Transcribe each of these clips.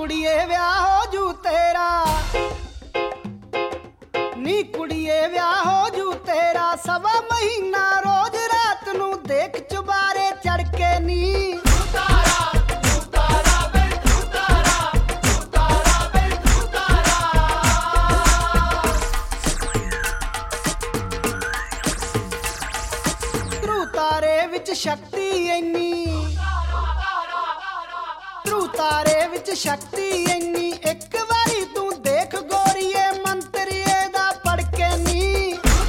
ਕੁੜੀਏ ਵਿਆਹ ਹੋ ਜੂ ਤੇਰਾ, ਨੀ ਕੁੜੀਏ ਵਿਆਹ ਹੋ ਜੂ ਤੇਰਾ। ਸਵਾ ਮਹੀਨਾ ਰੋਜ਼ ਰਾਤ ਨੂੰ ਦੇਖ ਚੁਬਾਰੇ ਚੜ ਕੇ ਨੀ। ਤਾਰੇ ਵਿੱਚ ਸ਼ਕਤੀ ਇੰਨੀ, ਧਰੂ ਤਾਰੇ ਵਿੱਚ ਸ਼ਕਤੀ ਇੰਨੀ। ਇੱਕ ਵਾਰੀ ਤੂੰ ਦੇਖ ਗੋਰੀਏ ਮੰਤਰ ਇਹਦਾ ਪੜ ਕੇ ਨੀ।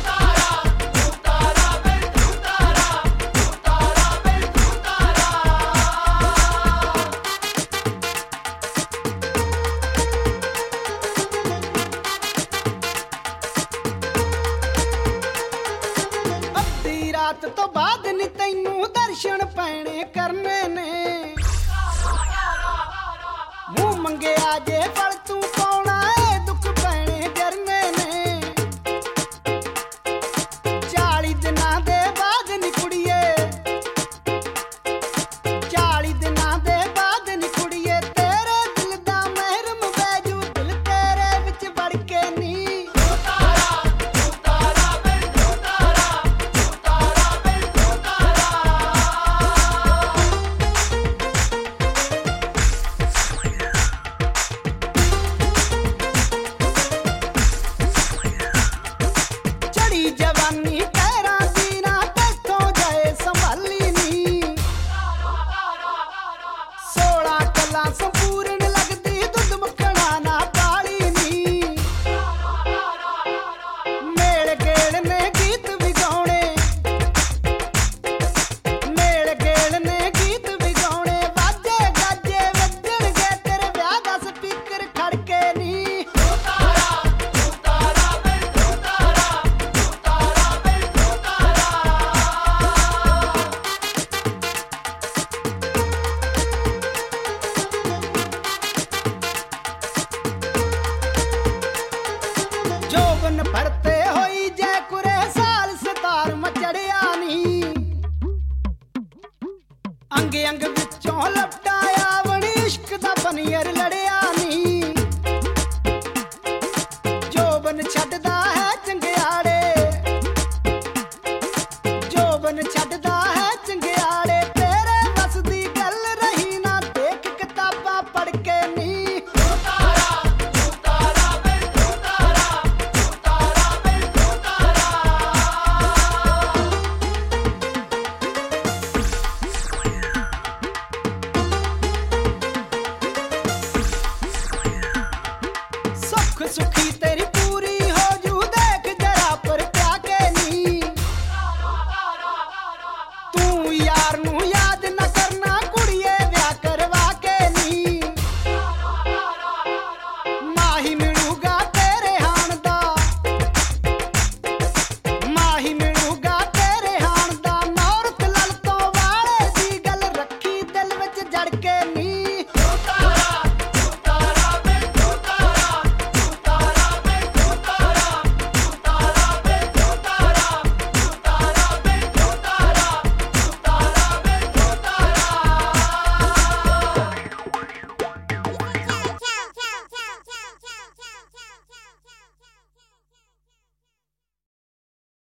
ਅੱਧੀ ਰਾਤ ਤੋਂ ਬਾਅਦ ਨੀ ਤੈਨੂੰ ਦਰਸ਼ਨ ਪੈਣੇ ਕਰਨੇ ਨੇ। ਮੂੰਹ ਮੰਗਿਆ ਜੇ ਫਲ ਤੂੰ ਪਾਉਣਾ ਏ, ਦੁੱਖ ਪੈਣੇ ਜਰਨੇ ਨੇ। 40 ਦਿਨਾਂ ਦੇ ਬਾਅਦ ਨੀ ਕੁੜੀਏ, 40 ਦਿਨਾਂ ਦੇ ਬਾਅਦ ਨੀ ਕੁੜੀਏ। ਤੇਰੇ ਦਿਲ ਦਾ ਮਹਿਰਮ ਬੈਜੂ ਦਿਲ ਤੇਰੇ ਵਿੱਚ ਵੜ ਕੇ ਨੀ। ਜਵਾਨੀ ਕਹਿਰਾਂ ਦੀ ਨਾ ਤੈਥੋਂ ਜਾਏ ਸੰਭਾਲੀ ਨੀ। 16 ਕਲਾਂ ਸੰਪੂਰਨ ਲੱਗਦੀ ਦੁੱਧ ਮੱਖਣਾ ਨਾ ਪਾਲੀ ਨੀ। ਮੇਲ ਗੇਲ ਨੇ ਗੀਤ ਵਿਗਾਉਣੇ, ਮੇਲ ਗੇਲ ਨੇ ਗੀਤ ਵਿਗਾਉਣੇ। ਵਾਜੇ ਗਾਜੇ ਵੱਜਣਗੇ ਤੇਰੇ ਵਿਆਹ ਦਾ ਸਪੀਕਰ ਖੜ ਕੇ ਨੀ। जोबन भरते